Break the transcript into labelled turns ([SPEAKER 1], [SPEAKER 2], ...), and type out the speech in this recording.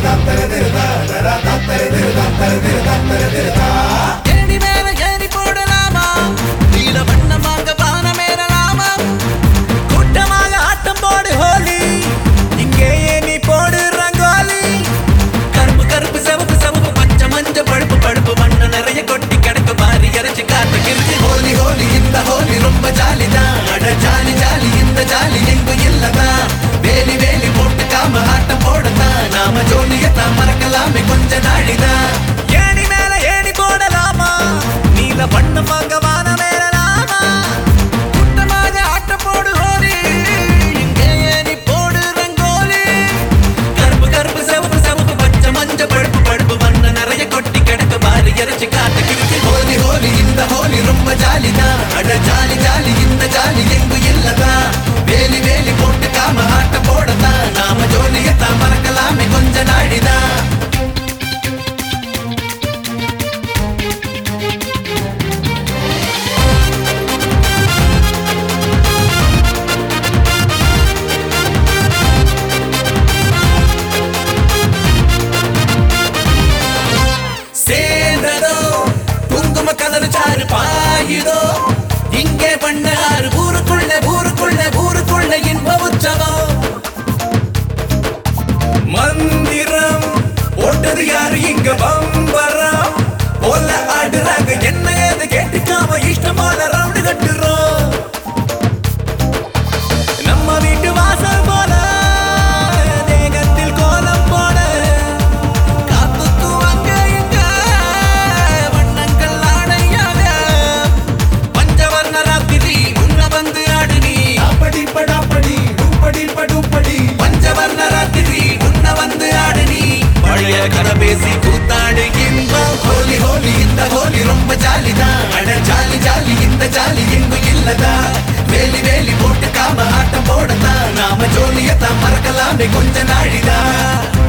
[SPEAKER 1] ஏணி மேல ஏறி போடலாமா நீல வண்ணமாக வானமேறலாமா கூட்டமாக ஆட்டம் போடு ஹோலி இங்கே ஏணி போடு ரங்கோலி கருப்பு கருப்பு சிவப்பு சிவப்பு பச்சை மஞ்ச பழுப்பு பழுப்பு மண்ணு நிறைய கொட்டி கிடக்கு பாரி இறைச்சி காத்து கிருச்சி ஹோலி ஹோலி இந்த ஹோலி ரொம்ப ஜாலிதான் அட ஜாலி ஜாலி இந்த ஜாலி எங்கும் இல்லதான் வேலி வேலி போட்டுக்காம ஆட்டம் போடத்தான் நாம ஜோலியத்தான் மறக்கலாமே கொஞ்ச நாளிதான் ஏணி மேல ஏணி போடலாமா நீல வண்ணமாக வானமேறலாமா கூட்டமாக ஆட்டம் போடு ஹோலி இங்கே ஏணி போடு ரங்கோலி கருப்பு கருப்பு சிவப்பு சிவப்பு பச்சை மஞ்ச பழுப்பு பழுப்பு மண்ணு நிறைய கொட்டி கிடக்கு பாரி இறைச்சி காத்து கிருச்சி ஹோலி ஹோலி இந்த ஹோலி ரொம்ப ஜாலிதான் அட ஜாலி ஜாலி இந்த ஜாலி எங்கும் இல்லதான் வேலி வேலி போட்டுக்காம ஆட்டம் போடத்தான் நாம ஜோலியத்தான் மறக்கலாமே கொஞ்ச நாடிதான் சேர்ந்ததோ குங்கும கலர் சாறு பாயுதோ இங்கே பண்ணாரு ஊருக்குள்ள ஊருக்குள்ள ஊருக்குள்ள இன்ப உற்சவம் மந்திரம் போட்டது யாரு இங்க பம்பரம் போல ஆடுறாங்க என்ன ஏது கேட்டுக்காம இஷ்டமான ரவுண்டு கட்டுறோம் நம்ம வீட்டு வாசல் போல தேகத்தில் கோலம் போட காத்துக்கும் அங்க இங்க வண்ணங்கள் ஆடையாக பஞ்சவர்ண ராத்திரி உன்ன வந்து ஆடு நீ அப்படி படாப்படி டூப்படி படுப்படி பஞ்சவர்ண ராத்திரி உன்ன வந்து ஆடு நீ பழைய கதை பேசி கூத்தாடு இன்பம் ஹோலி ஹோலி இந்த ஹோலி ரொம்ப ஜாலிதான் அட ஜாலி ஜாலி இந்த ஜாலி எங்கும் இல்லதா வேலி வேலி போட்டுக்காம ஆட்டம் போடத்தான் நாம ஜோலியத்தான் மறக்கலாமே கொஞ்ச நாளிதான்